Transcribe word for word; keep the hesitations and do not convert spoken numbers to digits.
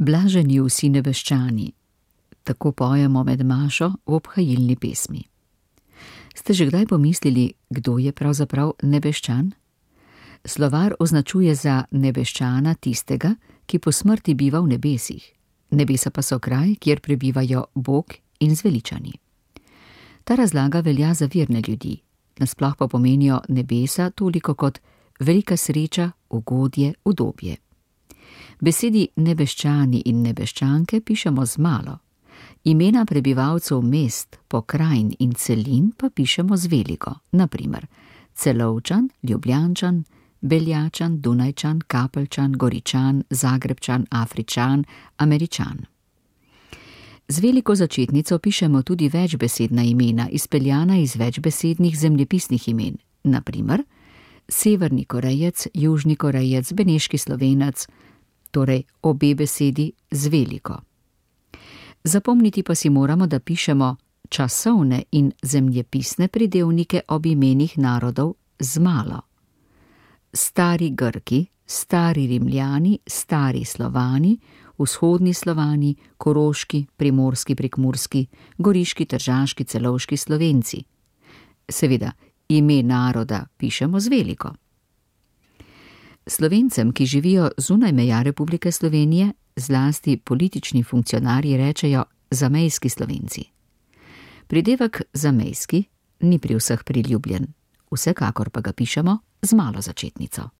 Blaženi vsi nebeščani, tako pojemo med mašo v obhajilni pesmi. Ste že kdaj pomislili, kdo je pravzaprav nebeščan? Slovar označuje za nebeščana tistega, ki po smrti biva v nebesih. Nebesa pa so kraj, kjer prebivajo Bog in zveličani. Ta razlaga velja za verne ljudi, nasploh pa pomenijo nebesa toliko kot velika sreča, ugodje, udobje. Besedi nebeščani in nebeščanke pišemo z malo. Imena prebivalcev mest, pokrajin in celin pa pišemo z veliko, na primer Celovčan, Ljubljančan, Beljačan, Dunajčan, Kapeljčan, Goričan, Zagrebčan, Afričan, Američan. Z veliko začetnico pišemo tudi večbesedna imena, izpeljana iz večbesednih zemljepisnih imen, na primer Severni Korejec, Južni Korejec, Beneški Slovenec, torej obe besedi z veliko. Zapomniti pa si moramo, da pišemo časovne in zemljepisne pridevnike ob imenih narodov z malo. Stari Grki, stari Rimljani, stari Slovani, vzhodni Slovani, koroški, primorski, prekmurski, goriški, tržaški, celovški Slovenci. Seveda, ime naroda pišemo z veliko. Slovencem, ki živijo zunaj meja Republike Slovenije, zlasti politični funkcionarji rečejo zamejski Slovenci. Pridevek zamejski ni pri vseh priljubljen, vsekakor pa ga pišemo z malo začetnico.